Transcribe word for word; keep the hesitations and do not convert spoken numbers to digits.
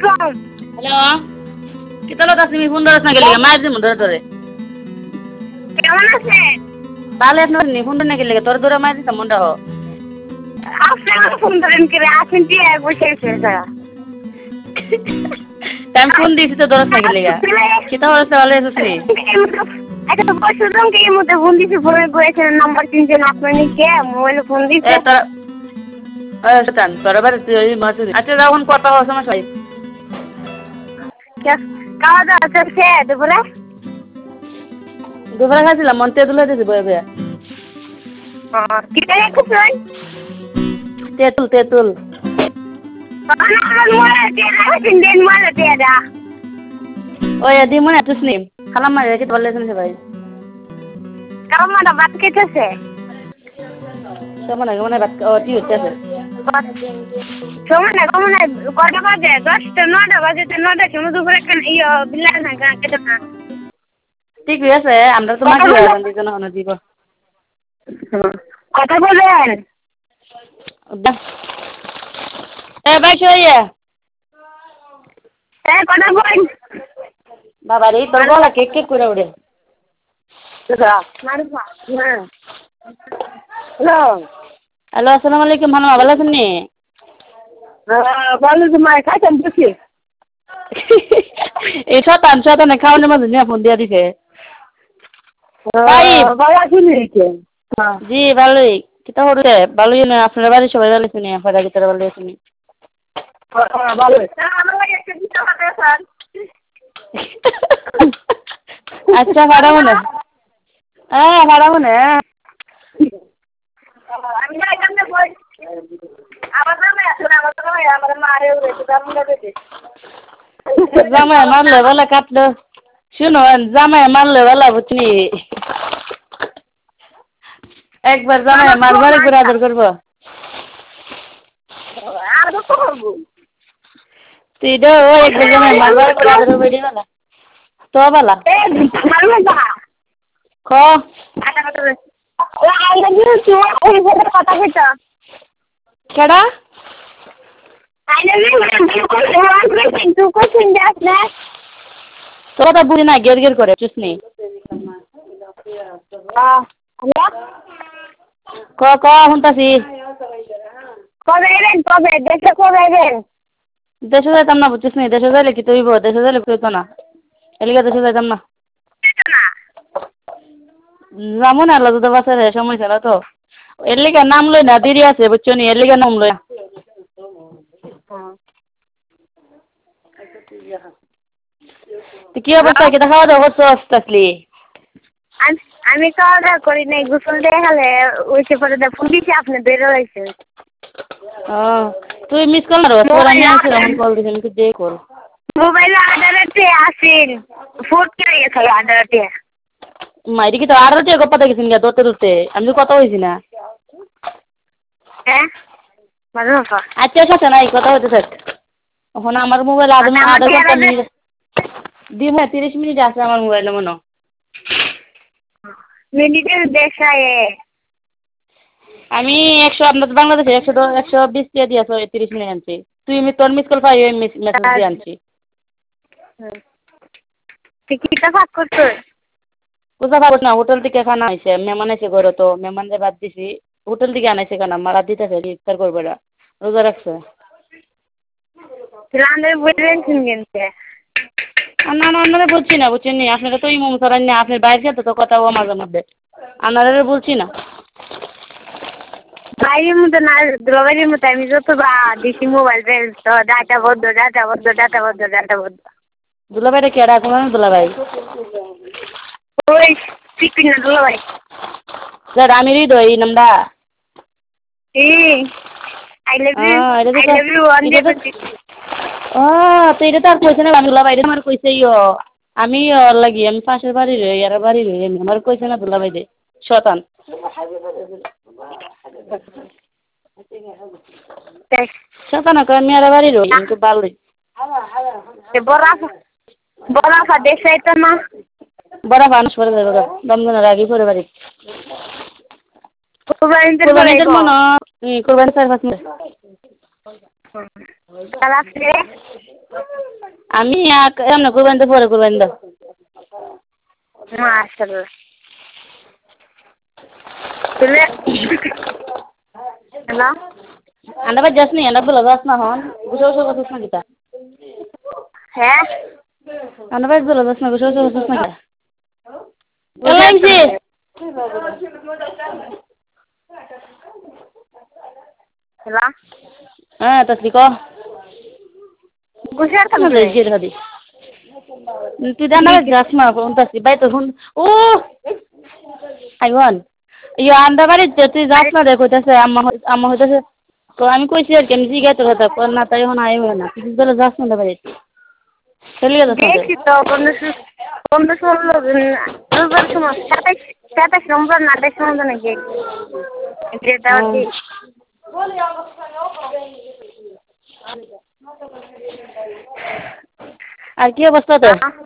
Hello কি তাহলে তো তুমি ফোন ধরছ না গেলে মায়ের দিন ধরে ধরে কেমন আছেন? তাহলে আপনার নি ফোন না গেলে তোর ধরে মায়ের দিতাম মনটা হো আপনারা ফোন ধরেন করে আছেন কি এক বসে এসে টাইম ফোন দিয়েছি তো ধরছ না গেলে কি তাহলে তাহলে এসেছি আচ্ছা বসে রং কে মধ্যে ফোন দিছি ফোনে করেছেন নাম্বার তিনজন আপনার নিকে মোবাইলে ফোন দিছে এ তোর শতান তোর বাড়ি তুই মাসুরি আচ্ছা যখন কথা হওয়ার সমস্যা হয় খাওয়া দাওয়া চলছে দুপুরে দুপুরে খাইছিলাম মন তেঁতুল দিয়েছি বয়ে বয়ে কি করে খুঁজছেন তেঁতুল তেঁতুল ওই দি মনে আছিস নি খালাম মারে কি বললেছেন সে ভাই কামাটা ভাত খেতেছে কেমন কেমন ভাত ও কি হচ্ছে সময় কমনে কটা বাজে দশটা নটা বাজে তো নটার সময় দুপুরে ইয়ে বিল্লাল না খেতে না ঠিক আছে আমরা তো মাঝে দুজন হন দিব কথা বলেন এ ভাই শোয়ে এ কথা বলেন বাবা রে তোর গলা কেক কেক করে ওড়ে হ্যালো হ্যালো আসসালামু আলাইকুম ভালো ভালো আছেন নি ভালো তোমার খাইছেন বুঝি এই শতান শতানে খাওয়ানোর মধ্যে নিয়ে ফোন দিয়ে দিছে ভালো আছেন জি ভালোই কিতা হচ্ছে ভালোই না আপনার বাড়ি সবাই ভালো শুনি আপনারা কিতা ভালো শুনি ভালো আমার লাগে একটা দিতে হবে স্যার আচ্ছা ভাড়াবো না হ্যাঁ ভাড়াবো না আমি না এখানে বই আমার নামে আছে না আমার নামে আমার মারে উড়েছে দাম দেবে জামাই মারলে বলে কাটলো শুনো জামাই মারলে বলা বুঝনি একবার জামাই মারবারে করে আদর করবো আর তো করবো তুই দো ও একবার জামাই মারবারে করে আদর করবি বলা তো বলা মারবে না ক আটা কথা ও আইলে দিও তুই ওই বলে কথা কইতা কেডা আইলে দিও তুই কই তুই কই সিনদাস না তো কথা বুঝি না গের গের করে চুসনি হ্যালো ক ক হুনতাছি কবে এলেন কবে দেশে কবে এলেন দেশে যাইতাম না বুঝছিস নি দেশে যাইলে কি তুইব দেশে যাইলে কি হইতো না এলিগা দেশে যাইতাম না যাবো না আল্লাহ দুটো বাসারে সময় ছিল তো এর লিগা নাম লই না দেরি আছে বুঝছো নি এর লিগা নাম লই কি অবস্থা কি খাওয়া দাওয়া করছো আস্তে আসলি আমি খাওয়া দাওয়া করি নাই গোসল দিয়ে গেলে উঠে পরে ফোন দিছি আপনি বেরো হয়েছে ও তুই মিস কল মারো তোর আমি আসি আমি কল দিছি আমি দে কল মোবাইলে আদারতে আসিন ফোন করে গেছে আদারতে মাইরি কি তো আর রতে গপ্পা দেখছিস না দতে দতে আমি তো কথা হইছি না হ্যাঁ ভালো না আচ্ছা আচ্ছা নাই কথা হইতে থাক এখন আমার মোবাইল আদম আধা ঘন্টা মিনিট দিন হ্যাঁ তিরিশ মিনিট আছে আমার মোবাইলে মনে মিনিটের দেখায় আমি একশো আপনাদের বাংলাদেশে একশো একশো বিশ টাকা দিয়েছো তিরিশ মিনিট আনছি তুই আমি তোর মিস কল পাই মেসেজ দিয়ে আনছি টিকিটটা ভাগ করছো কোথা পাবো না হোটেল থেকে খানা আইছে মেহমান এসে ঘরে তো মেহমানদের বাদ দিছি হোটেল থেকে আনাইছে খানা মারা দিতেছে ইফতার করবে না রোজা রাখছে রান্নার বললেন কিনতে না না আপনারা বলছি না বুঝছেন নি আপনারা তো ইমাম সরান না আপনার বাইরে যেতে তো কথা ও মাঝে মধ্যে আপনারা বলছি না বাইরের মতো না দুলাবাড়ির মতো আমি যত বা দিছি মোবাইল বেল তো ডাটা বদ্ধ ডাটা বদ্ধ ডাটা বদ্ধ ডাটা বদ্ধ দুলাভাইটা কেডা কোন দুলাভাই ওই চিকিন না দুলাভাই স্যার আমি হৃদয় এই নামটা এই I love you I love you one day ও তো এটা তো আর কইছে না আমি দুলাভাই আমার কইছে ইয়ো আমি ওর লাগি আমি পাশের বাড়ি রে ইয়ার বাড়ি রে আমার কইছে না দুলাভাই দে শতান শতান কই আমি আর বাড়ি রে কিন্তু ভালোই বড়া বড়া ফা দেখাইতো না বড়া ফানুস পরে যাবে দমদমের আগে পরে বাড়ি কুরবানিতে কুরবানিতে মনে কুরবানি চার পাঁচ মিনিট কালাসে আমি এক এমনি করবেন তো পরে করবেন তো মাশাআল্লাহ তাহলে হ্যালো আন্ডা ভাই যাস নি আন্ডা বলে যাস না হন গুছো গুছো করছিস না কিতা হ্যাঁ আন্ডা ভাই বলে যাস না গুছো গুছো করছিস না কিতা এলা আইছে হ্যালো হ্যাঁ তসলি কো গুছার না থাকবে যাই গিয়ে দাদি তুই জানা যাস না ফোন তসলি বাই তো ফোন ও আইওয়ান ইয়া আন্ডা বাড়ি তুই যাস না দেখো কইতাছে আম্মা আম্মা হইতাছে তো আমি কইছি আর কেন জিগা তোর কথা কোন না তাই এখন আইও না তুই বলে যাস না বাড়ি চলে যাস না দেখি তো পনেরোশো পনেরোশো রোববার সময় সাতাশ সাতাশ নম্বর না আঠাশ নম্বর নাকি যেটা হচ্ছে আর কি অবস্থা তোর